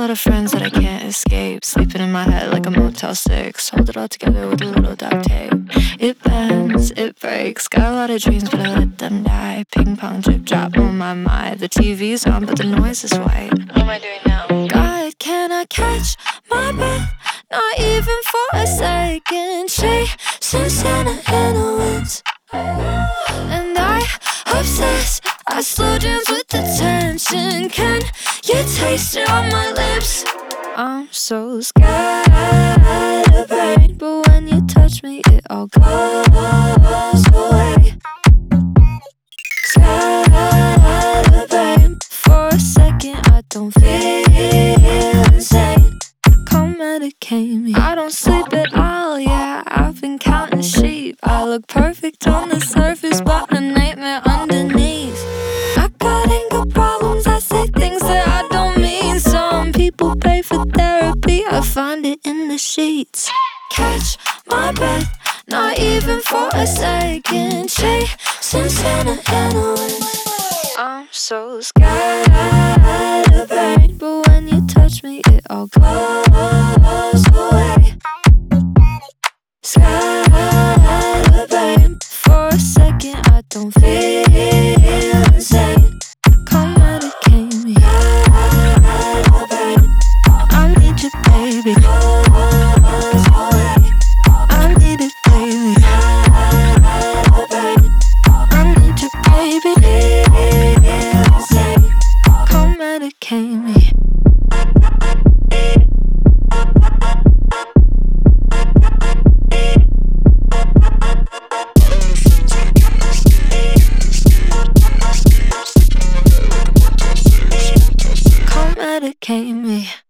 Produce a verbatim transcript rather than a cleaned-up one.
lot of friends that I can't escape, sleeping in my head like a Motel six. Hold it all together with a little duct tape. It bends, it breaks. Got a lot of dreams, but I let them die. Ping pong, drip drop on my mind. The T V's on, but the noise is white. What am I doing now? God, can I catch my breath? Not even for a second. Chasing Santa in the winds, and I obsess. I slow dance with the tension. Can you taste it on my lips? I'm so scatterbrained, but when you touch me, it all goes away. Scatterbrained, for a second, I don't feel insane. Come medicate me. I don't sleep at all, yeah, I've been counting sheep. I look perfect on the surface, but a nightmare underneath. I got anger problems, I say things that I don't mean. Some people pay for therapy, I find it in the sheets. Catch my breath, not even for a second. Chasing Santa in the wind. I'm so scatterbrained, but when you touch me, it all goes away. Scatterbrained, for a second, I don't feel insane. Come medicate me. I need you, baby. I need it, baby. I need you, baby. Come medicate me. Come medicate me.